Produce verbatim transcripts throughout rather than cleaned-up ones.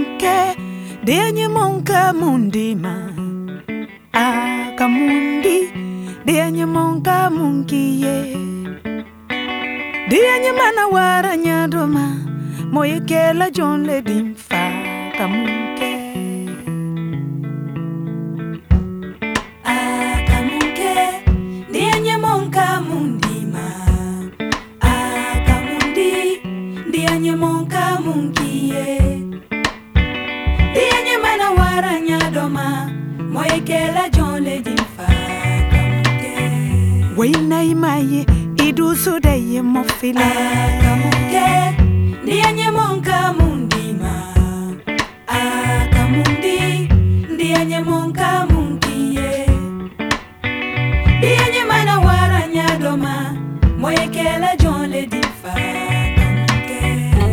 Akamunke, denye monka mundima. Akamundi, denye monka munkiye. Denye mana wara nyadoma, moye kela John le dimfa. Akamunke. Akamunke, denye monka mundima. Akamundi, denye monka munkiye. Denye mana wara nyadoma, moye kela John le dimfa. Akamunke. Wena imaye, idu sudaye mofile. Akamunke, denye monka mundima. Akamundi, denye monka munkiye. Denye mana wara nyadoma, moye kela John le dimfa. Akamunke.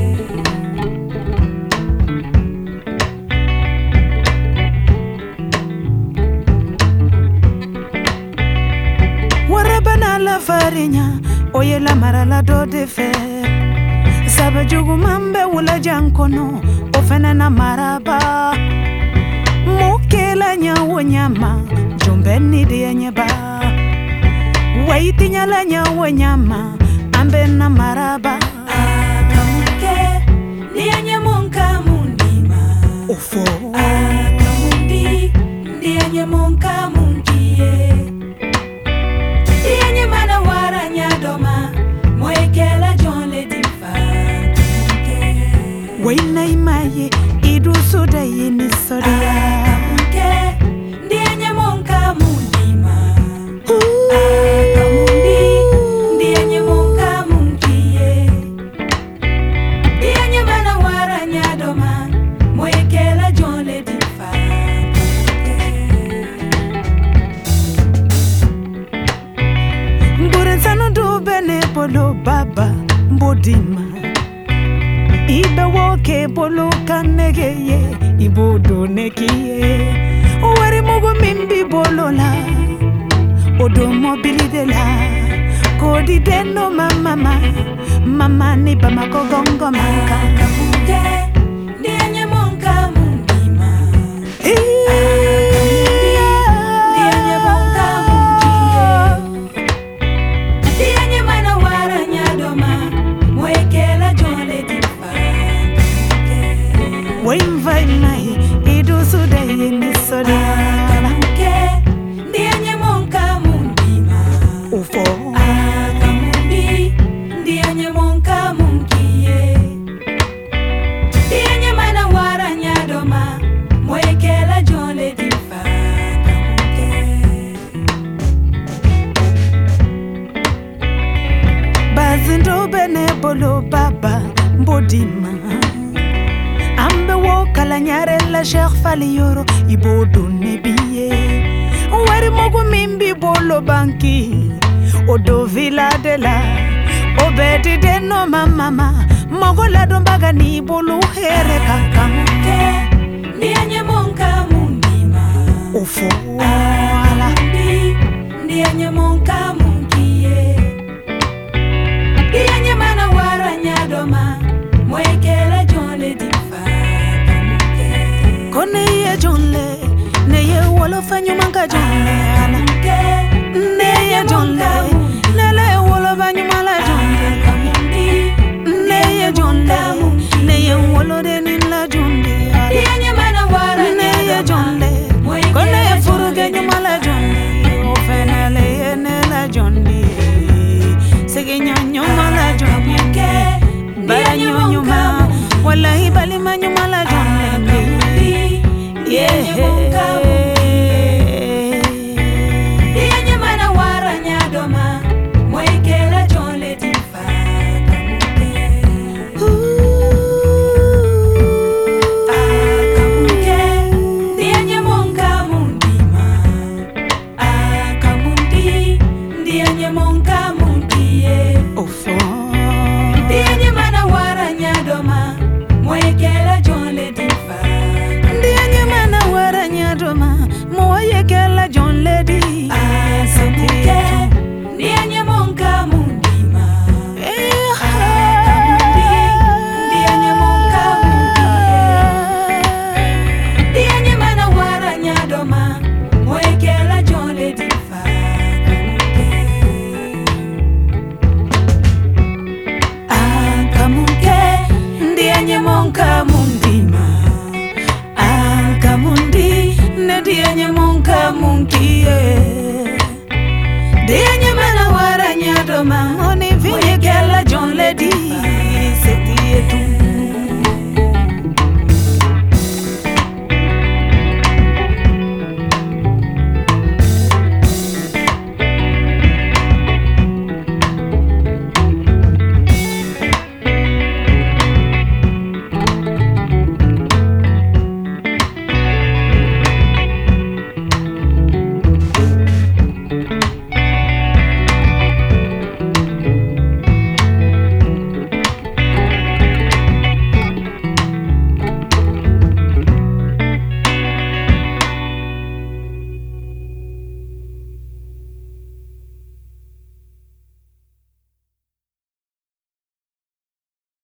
Warabana la farinya, oye la marala do de fe. Sabajugu mambe wula jankono, ofena na maraba. Mukela nyawo nyama, jumbeni de nyeba. Waiti nyala nyawo nyama, ambe na maraba. Akamunke, denye monka mundima. Ofo. Akamundi, denye monka munkiye. Denye mana wara nyadoma, moye kela John le dimfa. Akamunke. Wena imaye, idu sudaye ni sodia. Akamunke, denye monka mundima. Akamundi, denye monka munkiye. Denye mana wara nyadoma, moye kela John le dimfa. Mburensano do bene bolo baba mbodima. Ibe woke bolo kanegeye, ibodo nekiye. Wari mugo mimbi bolo la, odo mobili de la. Kodi deno mama mama ni bama kogongo maka. Akamunke, denye monka mundima. Denye monka munkiye. Denye mana wara nyadoma, moye kela John le dimfa. Akamunke. Wemva inai, idu sudaye ni sodia. Akamunke, denye monka mundima. Ufo. Akamundi, denye monka munkiye. Denye mana wara nyadoma, moye kela John le dimfa. Akamunke. Bazindo bene bolo baba mbodima. Ambe wokala nyare la Sheikh Fally Yoro, ibodo nebiye. Wari mogu mimbi bolo banki, odo villa de la. Obedi deno mama, mogo la dombaga ni bolo here Akamunke, denye monka mundima. Ufo ala. Akamundi, denye monka munkiye. Denye mana wara nyadoma, moye kela John le dimfa. Akamunke. Kone ye jonle, ne ye wolo fanyu manka jonle.